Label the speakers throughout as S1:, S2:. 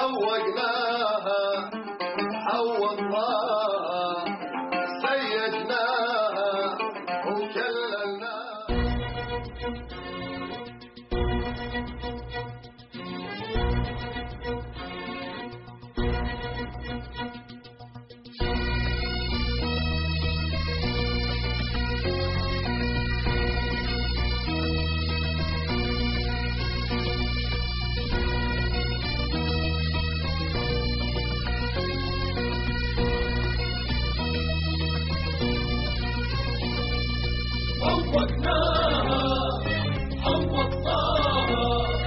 S1: طوقناها حوضناها سيدناها وكللناها. طوقناها حوضناها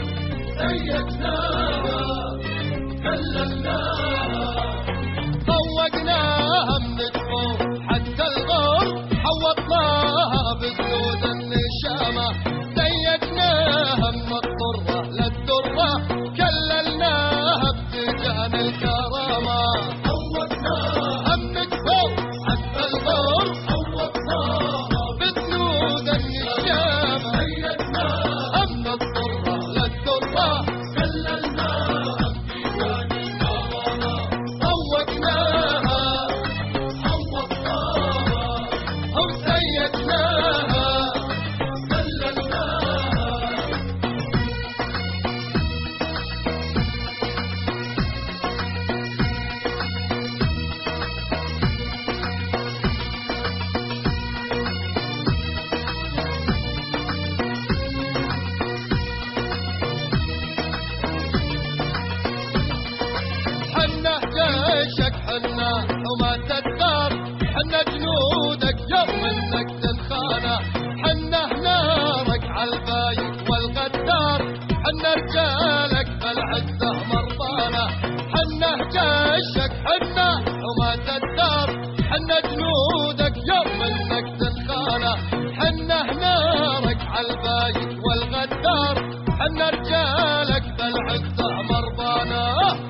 S1: سيدناها كللناها. طوقناها من الفوق حتى الغرب حوضناها بزنود النشامة سيدناها من الضرة للدرة كللناها بتيجان الكرامة. طوقناها من الفوق حتى الغرب حوضناها بزنود النشامة سيدناها من الضرة للدرة كللناها بتيجان الكرامة. طوقناها حوضناها أو سيدناها كللناها. حنا جيشك حنا حماة الدار حنا جنودك يوم انك تنخانا حنا نارك عالبايك والغدار حنا رجالك بالعزة مرضانا حنا جيشك حنا حماة الدار حنا جنودك يوم انك تنخانا حنا نارك عالبايك والغدار حنا رجالك بالعزة مرضانا.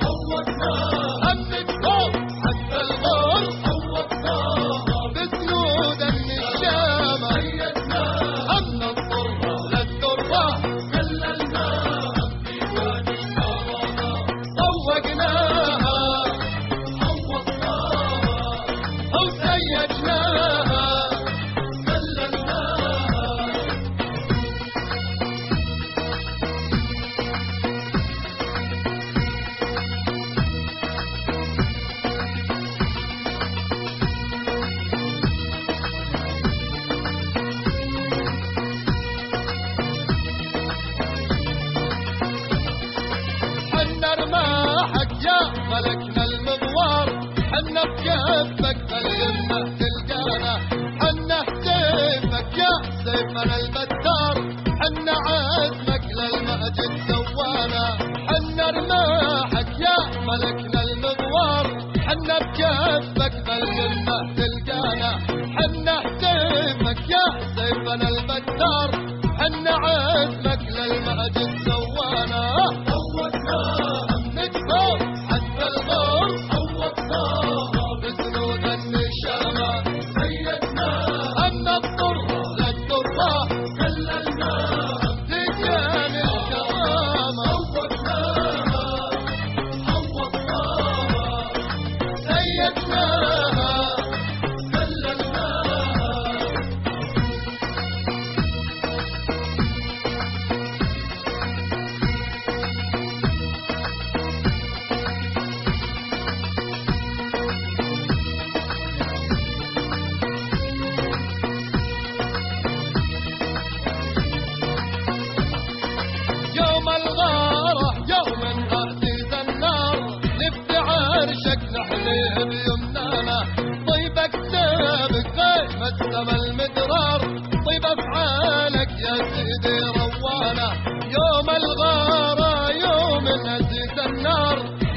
S1: أمن فوق حتى الغور حوضناها بزنود النشامة أمن الضرة للدرة كللناها بديوان الكرامة. طوقناها حوضناها أو سيدناها كللناها. حنا رماحك يا ملكنا المغوار حنا بكفك بلمنا تلقانا حنا سيفك يا سيفنا البتار حنا عزمك للمجد سوانا حنا رماحك يا ملكنا المغوار حنا بكفك بلمنا تلقانا حنا سيفك يا سيفنا البتار حنا عزمك للمجد سوانا. طوقناها من فوق حتى الغور حوضناها بزنود النشامة سيدناها من الضرة للدرة كللناها بتيجان الكرامة. طوقناها حوضناها سيدناها كللناها. يوم الغارة يوم عزيز النار نبدي عرشك نحليه بيمنانا طيبك سابق غيم السما المدرار طيب افعالك يا سيدي روانا. يوم الغارة يوم عزيز النار